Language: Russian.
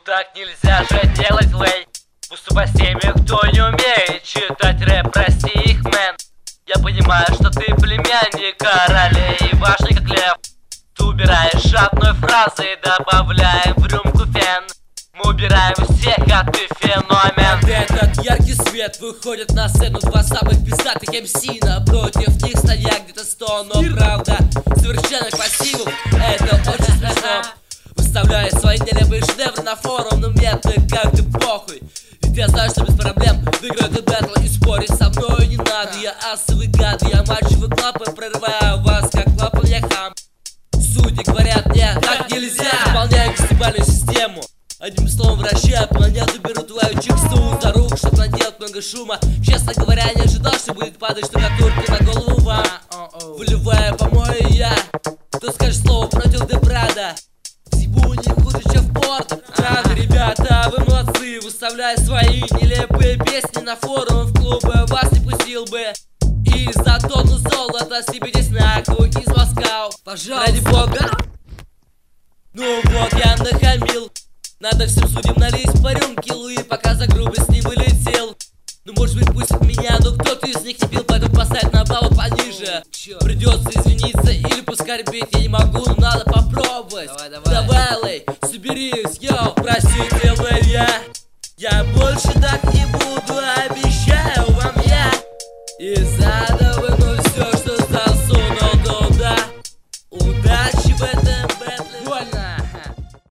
так нельзя же делать, лей. Выступай с теми, кто не умеет читать рэп, прости их, мэн. Я понимаю, что ты племянник королей, важный как лев. Ты убираешь одной фразой, добавляем в рюмку фен. Мы убираем всех, а ты феномен. Этот яркий свет выходит на сцену два самых пиздатых МС. Напротив них стоят где-то 100, но правда совершенно пассивов. Это очень смешно. Выставляет свои нелепые шедевры на форум, но мне ты как-то похуй. Ведь я знаю, что без проблем выиграю ты бэтл, и спорить со мной не надо. Я асовый гад, я мачиваю клапы, прорываю вас как клапан, я хам. Судьи говорят, нет, так нельзя. Выполняю фестивальную систему. Одним словом, вращаю планету, беру твою чиксу за руку, чтоб наделать много шума. Честно говоря, не ожидал, что будет падать штукатурки на голову вам. Выливаю помою я. Кто скажет слово против Депрада? Всему не хуже, чем в порт. Правда, ребята, вы молодцы. Выставляя свои нелепые песни на форум, в клубы вас не пустил бы. И за тонну золота стебитесь нахуй из Москвы. Пожалуйста. Ради бога. Ну вот я нахамил. Надо всем судьям налить по рюмке Луи, пока за грубость не вылетел. Ну может быть пустят меня, но кто-то из них не пил, поэтому поставить на балл пониже. Придется извиниться или поскорбеть, я не могу, но надо попробовать. Давай, лей, соберись, йоу. Простите, лей, я больше так не буду, обещаю вам я. И за